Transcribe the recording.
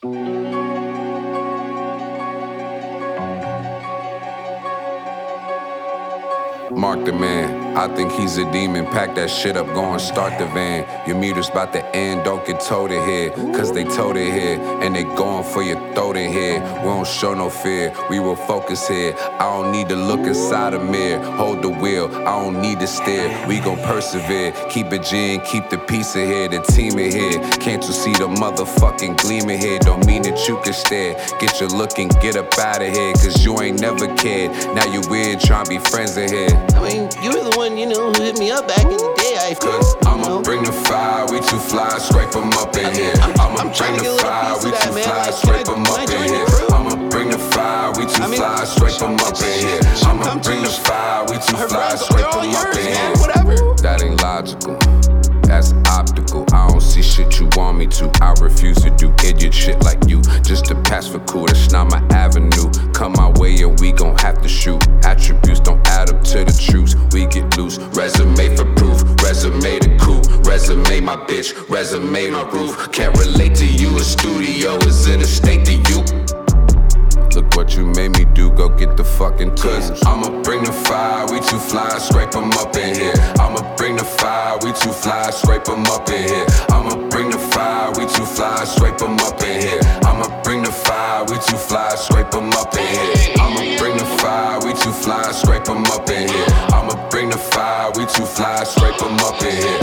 Mark the man, I think he's a demon. Pack that shit up, go and start the van. Your meter's about to end, don't get told ahead. Cause they told it here, and they going for your throat in here. We don't show no fear, we will focus here. I don't need to look inside a mirror, hold the wheel, I don't need to steer. We gon' persevere, keep it G and keep the peace in here, the team in here. Can't you see the motherfucking gleam in here? Don't mean that you can stare. Get your look and get up out of here, cause you ain't never cared. Now you weird, tryna be friends in here. I mean, you were the one, who hit me up back in the day. Cause I'ma bring the fire, we too fly, scrape them up in here. I'ma bring the fire, we too fly, scrape them up in here. I'ma bring the fire, we too fly, scrape them up in here. I'ma bring the fire, we too fly, scrape them up in here. That ain't logical, that's optical. I don't see shit you want me to. I refuse to do idiot shit like you, just to pass for cool. That's not my avenue. Come my way and we gon' have to shoot. Attributes don't add up to the truth. We get loose. Resume for proof. Resume the coup. Resume my bitch. Resume my roof. Can't relate to you. A studio is in a state to you. Look what you made me do, go get the fucking cause I'ma bring the fire, we too fly, scrape them up in here. I'ma bring the fire, we too fly, scrape them up in here. I'ma bring the fire, we too fly, scrape them up in here. I'ma bring the fire, we too fly, scrape them up in here. I'ma bring the fire, we too fly, scrape them up in here. I'ma bring the fire, we too fly, scrape them up in here.